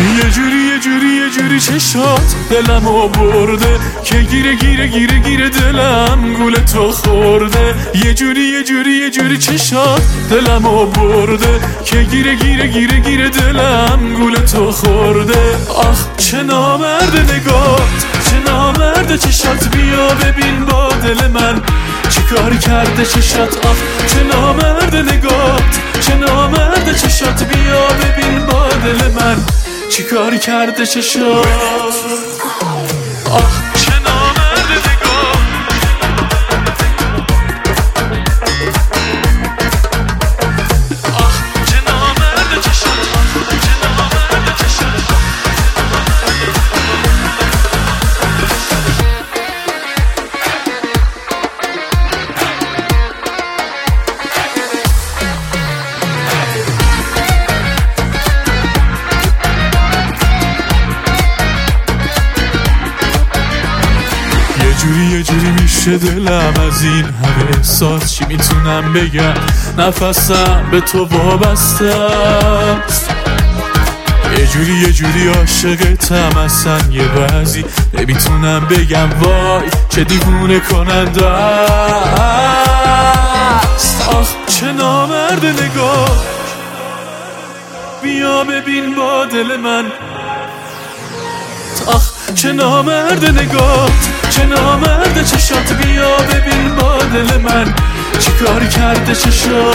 یه جوری چشات دلمو برده که گیره دلم گول تو خورده. یه جوری چشات دلمو برده که گیره دلم گول تو خورده. آخ چه نامرد نگات، چه نامرد چشات، بیا ببین با دل من چیکار کرده چشات. آخ چه نامرد نگات، چه نامرد چشات، بیا ببین با دل من چیکار کرده چشات. آخ چه نامرد نگات، آخ چه نامرد چشات، چه نامرد چشات. یه جوری میشه دلم از این همه احساس، چی میتونم بگم، نفسم به تو وابسته است. یه جوری عاشقتم اصلا یه بعضی نمیتونم بگم، وای چه دیوونه کننده است. آخ چه نامرد نگاه، بیا ببین با دل من. آخ چه نامرد نگات، چه نامرد چشات، بیا ببین با دل من چیکار کرده چشات.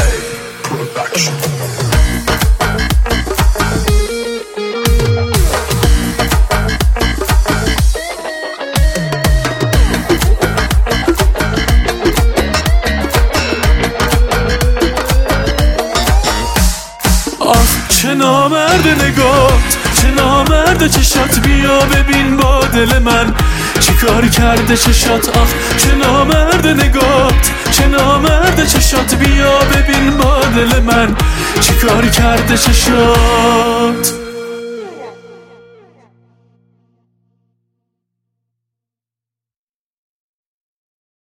آخ چه نامرد نگات، چه نامرد چشات، بیا ببین با دل من چیکار کرده چشات. آخ چه نامرد نگات، چه نامرد چشات، بیا ببین با دل من چیکار کرده چشات.